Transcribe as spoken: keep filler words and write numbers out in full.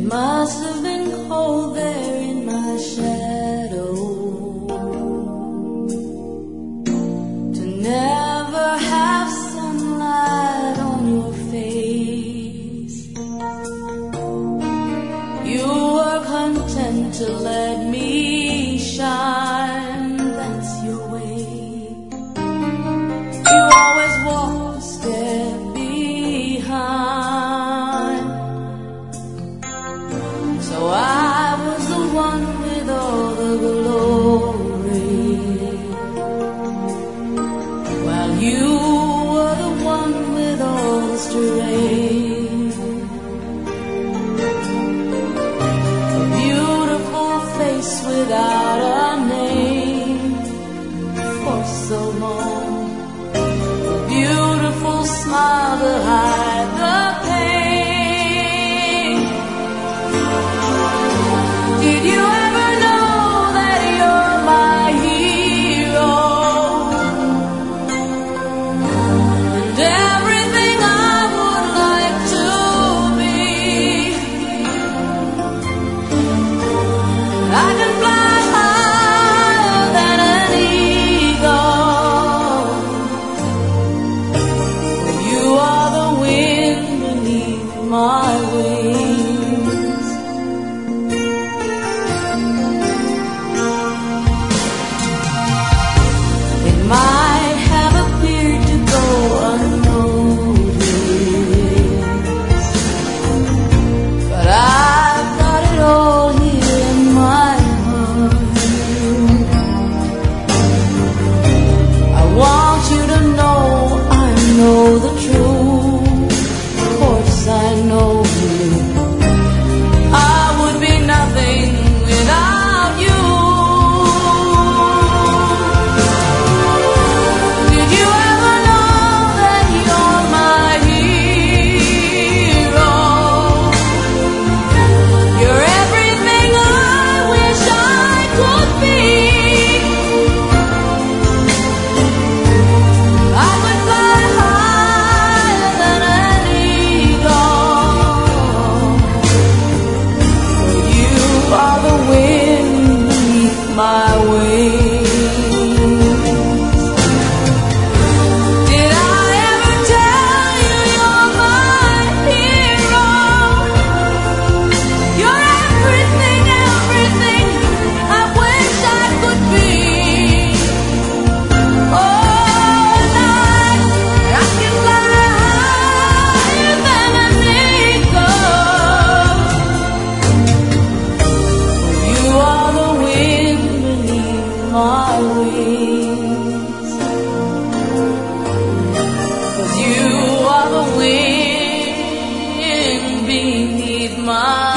must have been cold there in my shadow to never have sunlight on your face. You were content to let me shine, that's your way. You always walk a step behind. So I was the one with all the glory, while you were the one with all the strength. A beautiful face without a name for so long, a beautiful smile to hide the pain. Did you ever know that you're my hero? And everything I would like to be. I can fly higher than an eagle. You are the wind beneath my wings. It might have appeared to go unnoticed, but I've got it all here in my heart. I want you to know I know the truth. Of course I know you. I would be nothing without you. Did you ever know that you're my hero? You're everything I wish I could be. I would fly higher than an eagle. You are the wind beneath my wings. Did I ever tell you you're my hero? You're everything, everything I wish I could be. Oh, night, I can fly higher than an eagle. You are the wind beneath my wings. 'Cause you are the wind beneath my